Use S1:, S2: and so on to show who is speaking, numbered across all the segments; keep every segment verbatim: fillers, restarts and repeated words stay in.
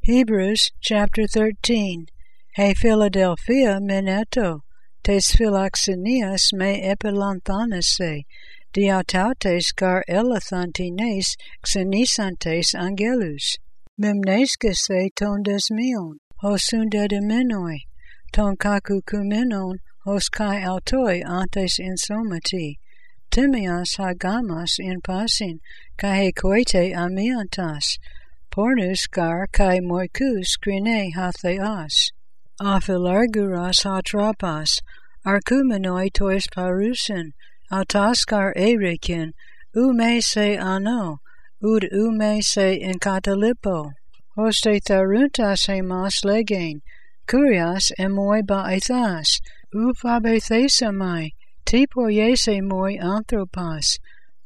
S1: Hebrews chapter thirteen. He Philadelphia meneto, tes philoxenias me epilanthanese, diautautes gar elathantines xenisantes angelus, mimnescese ton desmion, hos undedimenoi, ton kakukumenon hos kai autoi antes insomati, timias hagamas in pasin, kai koite amiantas, pornus gar kai moikus krine hatheas, aphilarguras hatrapas, arkumenoi tois parusin, autaskar erikin, ume se ano, ud ume se enkatalipo, hoste tharuntas hemas legain, kurias emoi baethas, ufabethesamai, tipoiese moi anthropas,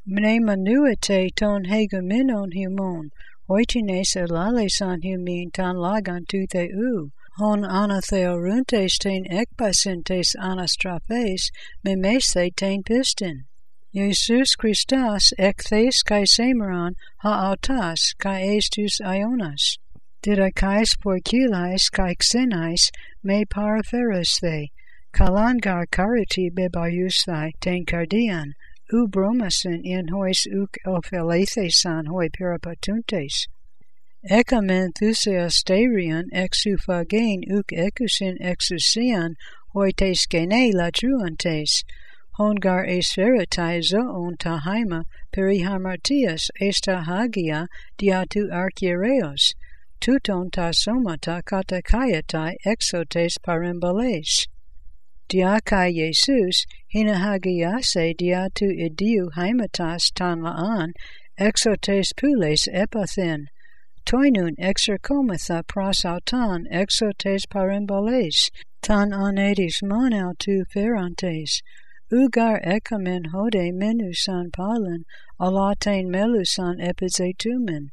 S1: mnemanuete ton hegumenon humon, oitines elalesan humin tan lagan tu theu, hon anatheoruntes ten ekpasintes anastraphes, memese ten pistin. Jesus Christos ekthes kai semeron ha autas kai estus ionas. Didakais poikilais kai xenais me parapheres they, kalangar kariti bebayusthai ten cardian, u bromasin in hois uk ophelethesan hoi peripatuntes. Ekamen thuseasterion exuphagain uk ekusin exusian hoi tes gene latruantes, hongar espheritai zoon tahaima perihamartias esta hagia diatu archiereos, tuton ta somata katakaiatai exotes parembales. Diakai Jesus, hina hagiase diatu idiu haimatas tan laan, exotes pules epathin, toinun exercomatha prosautan exotes parembales, tan anedis monau tu ferantes, ugar ekamen hode menusan palin, alatain melusan epizetumen,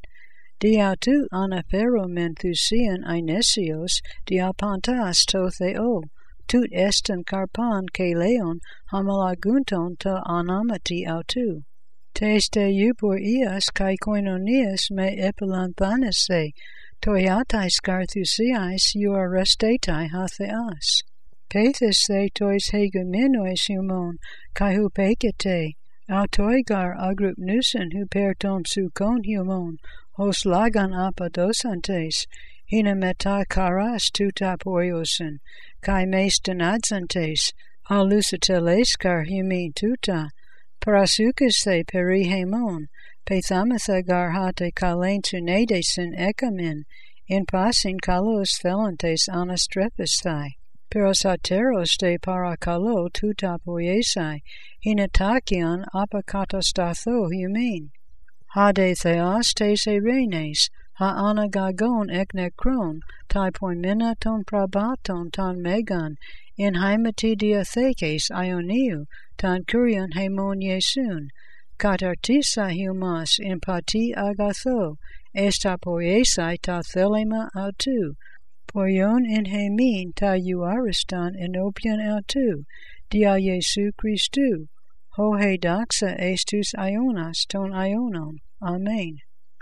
S1: diatu anaferomen thusian ainesios, diapantas to theo, tut eston karpan ke leon hamalagunton ta anamati autu. Tes te eupor ias kai koinonias me epilanthanese, toiatais garthusiais uarestetai hatheas. Pethis the tois hegumenois humon, kai hupekete, autoigar agrupnusen huperton sukon humon, hos lagan apadosantes, hina meta karas tutapoiosin, kai mes denadzantes, alusateleskar humin tuta, parasukis the perihemon, pethamatha gar hate kalen tunedesin ekamin, in pasin kalos thelantes anastrephisthai, perosateros de parakalo tutapoiesai, hinatakion apakatastatho humin. Hade theos tes erenes, ha anagagon ek nekron, tai poimena ton prabaton ton megan, in haimati diathekes ioniu, tan kurion hemon yesun, katartisa humas in pati agatho, esta poiesai ta thelema autu, poion in hemin ta euaristan enopion autu, dia Jesu Christu, ho he doxa estus ionas ton ionon. Amen.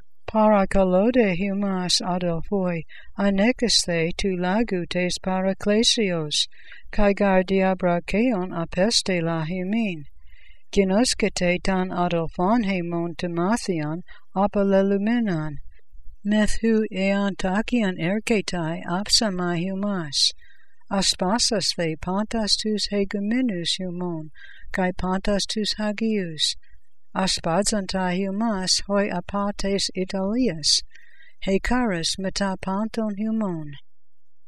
S1: Parakalode humas adelphoi, anekasthe tu lagu tes paraklesios, kai gar diabrakeon apeste la humin. Ginoskete tan adelphon hemon timathion apalelumenon, methu eantakion erketai apsamai humas. Aspasas the pantas tus hegumenus humon, kai pantas tus hagius. Aspadzantai humas hoi apates Italias, he caras meta panton humon.